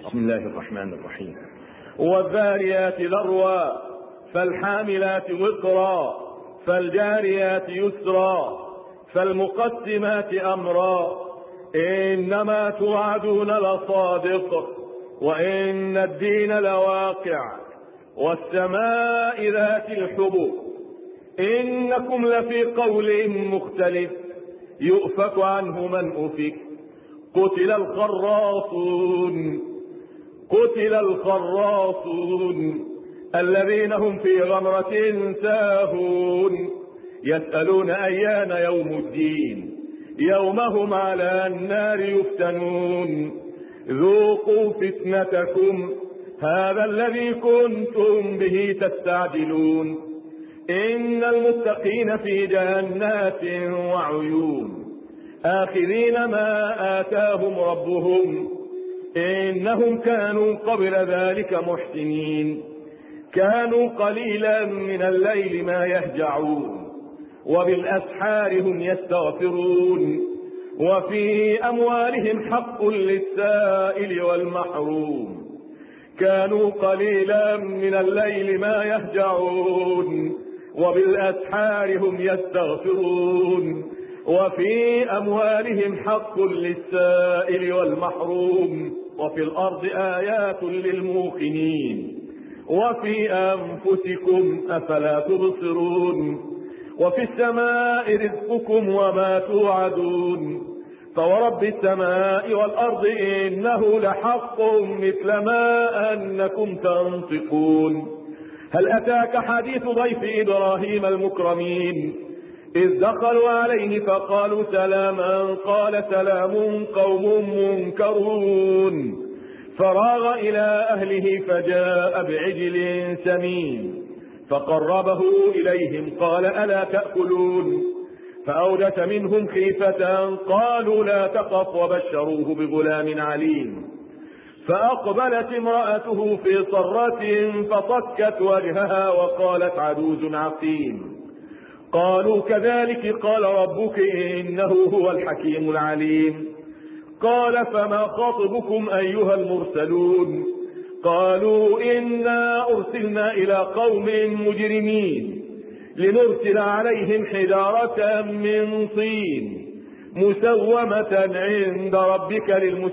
بسم الله الرحمن الرحيم. والذاريات ذروا فالحاملات وقرا فالجاريات يسرا فالمقسمات أمرا إنما توعدون لصادق وإن الدين لواقع والسماء ذات الحبك إنكم لفي قول مختلف يؤفك عنه من أفك قتل الخراصون الذين هم في غمرة ساهون يسألون أيان يوم الدين يوم هم على النار يفتنون ذوقوا فتنتكم هذا الذي كنتم به تستعجلون إن المتقين في جنات وعيون آخذين ما آتاهم ربهم إنهم كانوا قبل ذلك محسنين كانوا قليلا من الليل ما يهجعون وبالأسحار هم يستغفرون وفي أموالهم حق للسائل والمحروم كانوا قليلا من الليل ما يهجعون وبالأسحار هم يستغفرون وفي أموالهم حق للسائل والمحروم وفي الأرض آيات للموقنين وفي أنفسكم أفلا تبصرون وفي السماء رزقكم وما توعدون فورب السماء والأرض إنه لحق مثل ما أنكم تنطقون هل أتاك حديث ضيف إبراهيم المكرمين إذ دخلوا عليه فقالوا سلاما قال سلام قوم منكرون فراغ إلى أهله فجاء بعجل سمين فقربه إليهم قال ألا تأكلون فأوجس منهم خيفة قالوا لا تخف وبشروه بغلام عليم فأقبلت امرأته في صرة فصكت وجهها وقالت عجوز عقيم قالوا كذلك قال ربك إنه هو الحكيم العليم قال فما خطبكم أيها المرسلون قالوا إنا أرسلنا إلى قوم مجرمين لنرسل عليهم حجارة من طين مسومة عند ربك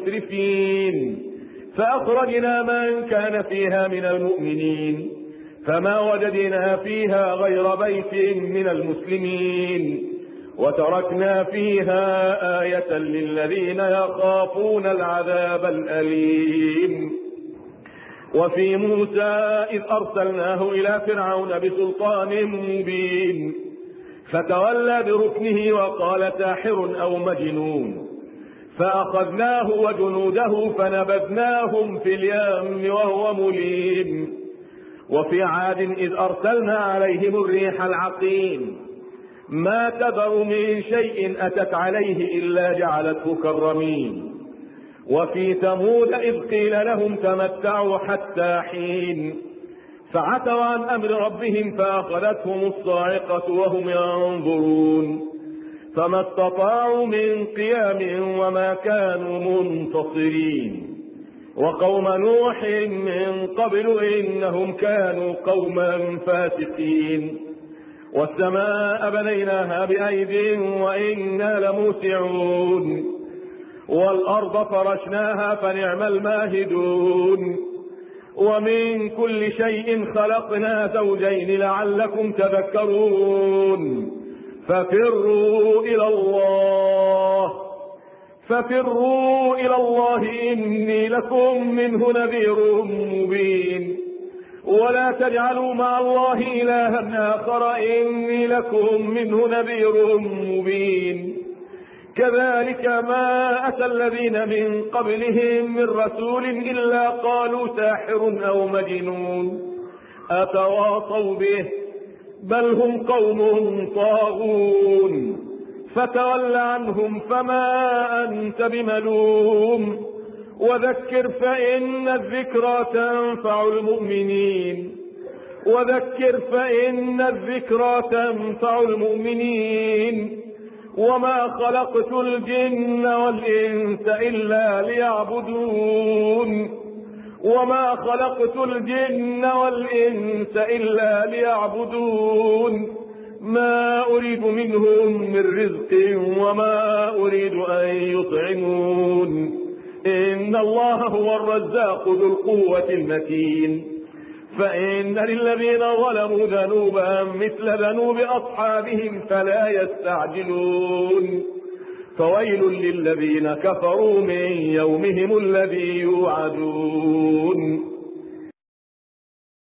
للمسرفين فأخرجنا من كان فيها من المؤمنين فما وجدنا فيها غير بيت من المسلمين وتركنا فيها آية للذين يخافون العذاب الأليم وفي موسى إذ أرسلناه إلى فرعون بسلطان مبين فتولى بركنه وقال ساحر أو مجنون فأخذناه وجنوده فنبذناهم في اليم وهو مليم وفي عاد إذ أرسلنا عليهم الريح العقيم ما تذر من شيء أتت عليه إلا جعلته كالرميم وفي ثمود إذ قيل لهم تمتعوا حتى حين فعتوا عن أمر ربهم فأخذتهم الصاعقة وهم ينظرون فما استطاعوا من قيام وما كانوا منتصرين وقوم نوح من قبل إنهم كانوا قوما فاسقين والسماء بنيناها بأيد وإنا لموسعون والأرض فرشناها فنعم الماهدون ومن كل شيء خلقنا زوجين لعلكم تذكرون ففروا إلى الله إني لكم منه نذير مبين ولا تجعلوا مع الله إلها آخر إني لكم منه نذير مبين كذلك ما أتى الذين من قبلهم من رسول إلا قالوا ساحر أو مجنون أتواصوا به بل هم قوم طاغون فتول عنهم فما أنت بملوم وذكر فإن الذكرى تنفع المؤمنين وما خلقت الجن والإنس إلا ليعبدون وما خلقت الجن والإنس إلا ليعبدون ما أريد منهم من رزق وما أريد أن يطعمون إن الله هو الرزاق ذو القوة المتين فإن للذين ظلموا ذنوبا مثل ذنوب أصحابهم فلا يستعجلون فويل للذين كفروا من يومهم الذي يوعدون